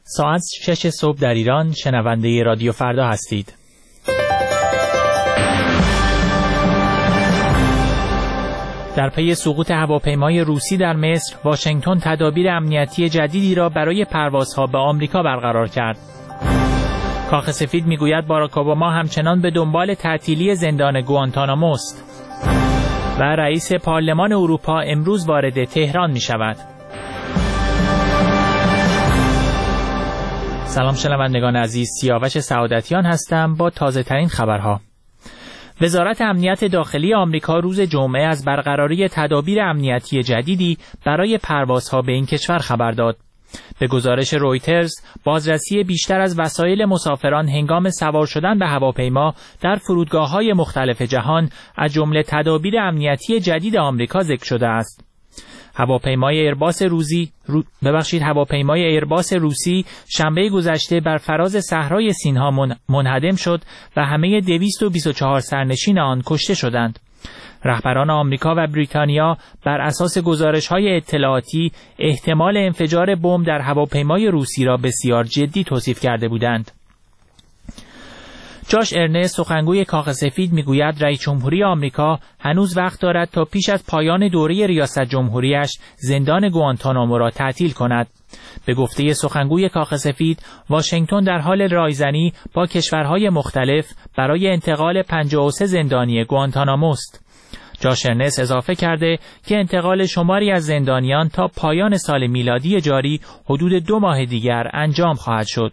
ساعت 6 صبح در ایران. شنونده رادیو فردا هستید. در پی سقوط هواپیمای روسی در مصر، واشنگتن تدابیر امنیتی جدیدی را برای پروازها به آمریکا برقرار کرد. کاخ سفید میگوید باراک اوباما همچنان به دنبال تعطیلی زندان گوانتانامو است. و رئیس پارلمان اروپا امروز وارد تهران می شود. سلام شنوندگان عزیز، سیاوش سعادتیان هستم با تازه ترین خبرها. وزارت امنیت داخلی آمریکا روز جمعه از برقراری تدابیر امنیتی جدیدی برای پروازها به این کشور خبر داد. به گزارش رویترز، بازرسی بیشتر از وسایل مسافران هنگام سوار شدن به هواپیما در فرودگاه‌های مختلف جهان از جمله تدابیر امنیتی جدید آمریکا ذکر شده است. هواپیمای ایرباس روسی شنبه گذشته بر فراز صحرای سینها منهدم شد و همه 224 سرنشین آن کشته شدند. رهبران آمریکا و بریتانیا بر اساس گزارش‌های اطلاعاتی احتمال انفجار بمب در هواپیمای روسی را بسیار جدی توصیف کرده بودند. جاش ارنست، سخنگوی کاخ سفید، میگوید رئیس جمهوری آمریکا هنوز وقت دارد تا پیش از پایان دوره ریاست جمهوریش زندان گوانتانامو را تعطیل کند. به گفته سخنگوی کاخ سفید، واشنگتن در حال رایزنی با کشورهای مختلف برای انتقال 53 زندانی گوانتانامو است. جاش ارنست اضافه کرده که انتقال شماری از زندانیان تا پایان سال میلادی جاری حدود 2 ماه دیگر انجام خواهد شد.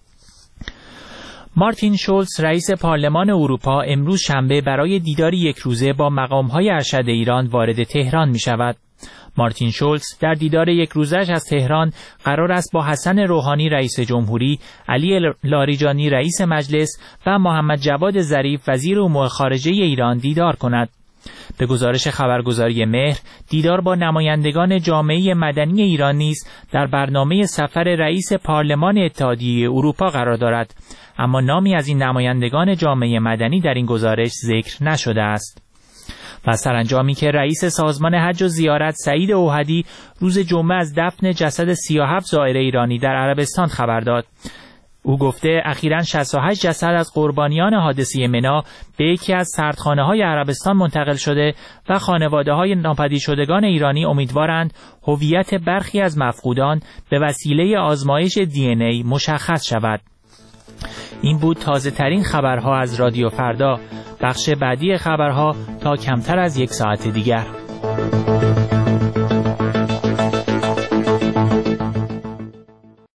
مارتین شولز، رئیس پارلمان اروپا، امروز شنبه برای دیداری یک روزه با مقام‌های ارشد ایران وارد تهران می شود. مارتین شولز در دیدار یک روزش از تهران قرار است با حسن روحانی رئیس جمهوری، علی لاریجانی رئیس مجلس و محمد جواد ظریف وزیر امور خارجه ایران دیدار کند. به گزارش خبرگزاری مهر، دیدار با نمایندگان جامعه مدنی ایران نیز در برنامه سفر رئیس پارلمان اتحادیه اروپا قرار دارد، اما نامی از این نمایندگان جامعه مدنی در این گزارش ذکر نشده است. و سرانجامی که رئیس سازمان حج و زیارت سعید اوحدی روز جمعه از دفن جسد 37 زائر ایرانی در عربستان خبر داد. او گفته اخیراً 68 جسد از قربانیان حادثه منی به یکی از سردخانه‌های عربستان منتقل شده و خانواده‌های ناپدید شدگان ایرانی امیدوارند هویت برخی از مفقودان به وسیله آزمایش DNA مشخص شود. این بود تازه ترین خبرها از رادیو فردا. بخش بعدی خبرها تا کمتر از 1 ساعت دیگر.